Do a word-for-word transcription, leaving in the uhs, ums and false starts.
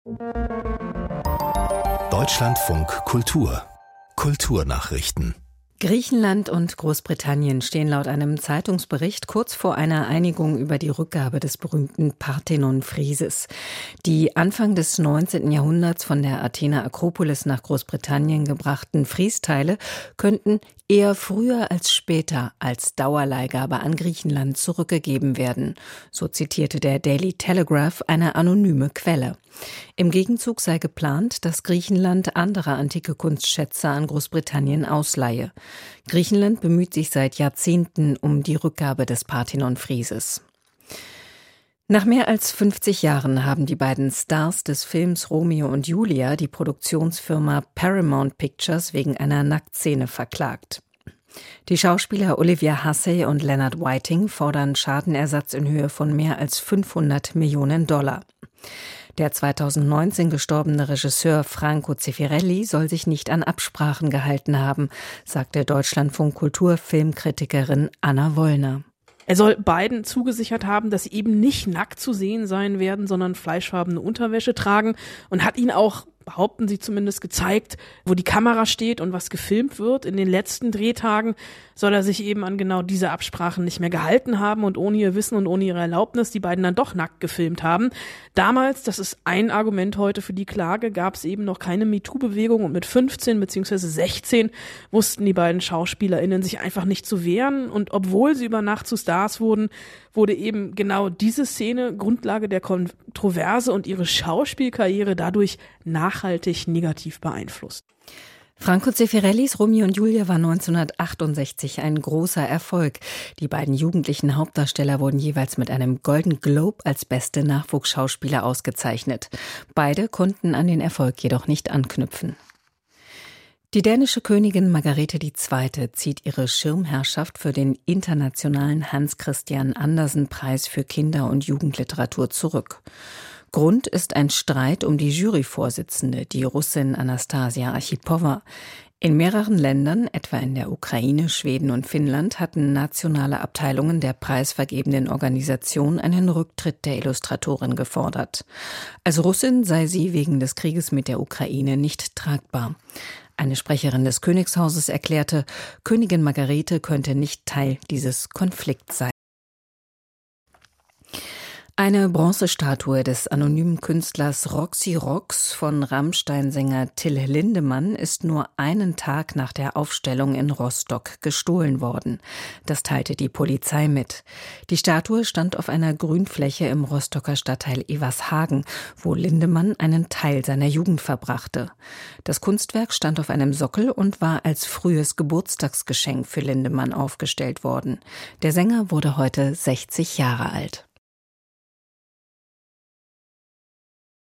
Deutschlandfunk Kultur Kulturnachrichten. Griechenland und Großbritannien stehen laut einem Zeitungsbericht kurz vor einer Einigung über die Rückgabe des berühmten Parthenon-Frieses. Die Anfang des neunzehnten Jahrhunderts von der Athener Akropolis nach Großbritannien gebrachten Friesteile könnten eher früher als später als Dauerleihgabe an Griechenland zurückgegeben werden. So zitierte der Daily Telegraph eine anonyme Quelle. Im Gegenzug sei geplant, dass Griechenland andere antike Kunstschätze an Großbritannien ausleihe. Griechenland bemüht sich seit Jahrzehnten um die Rückgabe des Parthenon-Frieses. Nach mehr als fünfzig Jahren haben die beiden Stars des Films Romeo und Julia die Produktionsfirma Paramount Pictures wegen einer Nacktszene verklagt. Die Schauspieler Olivia Hussey und Leonard Whiting fordern Schadenersatz in Höhe von mehr als fünfhundert Millionen Dollar. Der zweitausendneunzehn gestorbene Regisseur Franco Zeffirelli soll sich nicht an Absprachen gehalten haben, sagte Deutschlandfunk Kultur-Filmkritikerin Anna Wollner. Er soll beiden zugesichert haben, dass sie eben nicht nackt zu sehen sein werden, sondern fleischfarbene Unterwäsche tragen, und hat ihn auch, behaupten sie zumindest, gezeigt, wo die Kamera steht und was gefilmt wird. In den letzten Drehtagen soll er sich eben an genau diese Absprachen nicht mehr gehalten haben und ohne ihr Wissen und ohne ihre Erlaubnis die beiden dann doch nackt gefilmt haben. Damals, das ist ein Argument heute für die Klage, gab es eben noch keine MeToo-Bewegung, und mit fünfzehn bzw. sechzehn wussten die beiden SchauspielerInnen sich einfach nicht zu wehren, und obwohl sie über Nacht zu Stars wurden, wurde eben genau diese Szene Grundlage der Kontroverse und ihre Schauspielkarriere dadurch nachhaltig negativ beeinflusst. Franco Zeffirellis Romeo und Julia war neunzehnhundertachtundsechzig ein großer Erfolg. Die beiden jugendlichen Hauptdarsteller wurden jeweils mit einem Golden Globe als beste Nachwuchsschauspieler ausgezeichnet. Beide konnten an den Erfolg jedoch nicht anknüpfen. Die dänische Königin Margrethe die Zweite zieht ihre Schirmherrschaft für den internationalen Hans Christian Andersen-Preis für Kinder- und Jugendliteratur zurück. Grund ist ein Streit um die Juryvorsitzende, die Russin Anastasia Archipowa. In mehreren Ländern, etwa in der Ukraine, Schweden und Finnland, hatten nationale Abteilungen der preisvergebenden Organisation einen Rücktritt der Illustratorin gefordert. Als Russin sei sie wegen des Krieges mit der Ukraine nicht tragbar. Eine Sprecherin des Königshauses erklärte, Königin Margrethe könnte nicht Teil dieses Konflikts sein. Eine Bronzestatue des anonymen Künstlers Roxy Rox von Rammstein-Sänger Till Lindemann ist nur einen Tag nach der Aufstellung in Rostock gestohlen worden. Das teilte die Polizei mit. Die Statue stand auf einer Grünfläche im Rostocker Stadtteil Evershagen, wo Lindemann einen Teil seiner Jugend verbrachte. Das Kunstwerk stand auf einem Sockel und war als frühes Geburtstagsgeschenk für Lindemann aufgestellt worden. Der Sänger wurde heute sechzig Jahre alt.